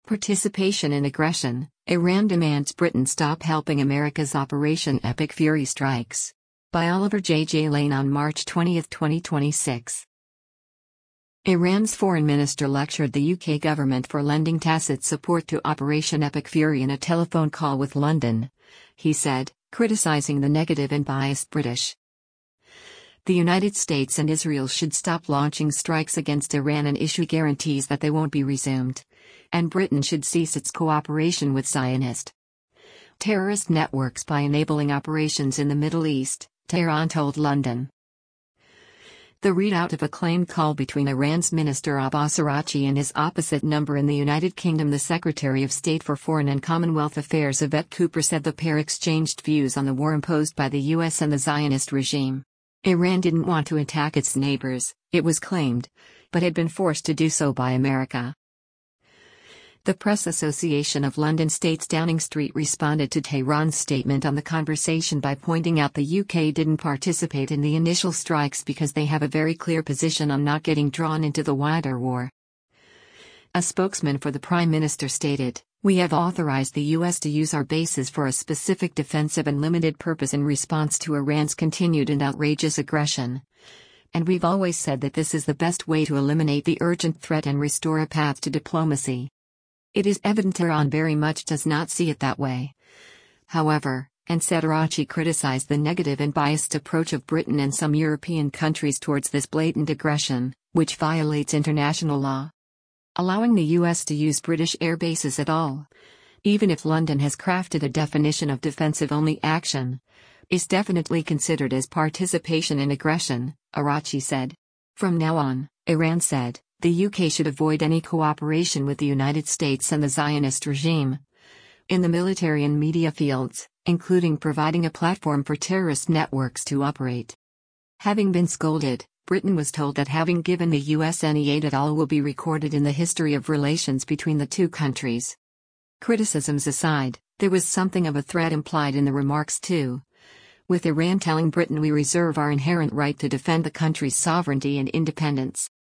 Participation in aggression. Iran demands Britain stop helping America's Operation Epic Fury strikes. By Oliver J. Lane on March 20, 2026. Iran's foreign minister lectured the UK government for lending tacit support to Operation Epic Fury in a telephone call with London. He said, criticizing the negative and biased British. The United States and Israel should stop launching strikes against Iran and issue guarantees that they won't be resumed. And Britain should cease its cooperation with Zionist terrorist networks by enabling operations in the Middle East, Tehran told London. The readout of a claimed call between Iran's Minister Abbas Araghchi and his opposite number in the United Kingdom. The Secretary of State for Foreign and Commonwealth Affairs Yvette Cooper said the pair exchanged views on the war imposed by the US and the Zionist regime. Iran didn't want to attack its neighbors, it was claimed, but had been forced to do so by America. The Press Association of London states Downing Street responded to Tehran's statement on the conversation by pointing out the UK didn't participate in the initial strikes because they have a very clear position on not getting drawn into the wider war. A spokesman for the Prime Minister stated, "We have authorized the US to use our bases for a specific defensive and limited purpose in response to Iran's continued and outrageous aggression. And we've always said that this is the best way to eliminate the urgent threat and restore a path to diplomacy." It is evident Tehran very much does not see it that way. However, and said Araghchi criticized the negative and biased approach of Britain and some European countries towards this blatant aggression, which violates international law. Allowing the US to use British air bases at all, even if London has crafted a definition of defensive-only action, is definitely considered as participation in aggression, Araghchi said. From now on, Iran said, the UK should avoid any cooperation with the United States and the Zionist regime in the military and media fields, including providing a platform for terrorist networks to operate. Having been scolded, Britain was told that having given the US any aid at all will be recorded in the history of relations between the two countries. Criticisms aside, there was something of a threat implied in the remarks too, with Iran telling Britain we reserve our inherent right to defend the country's sovereignty and independence.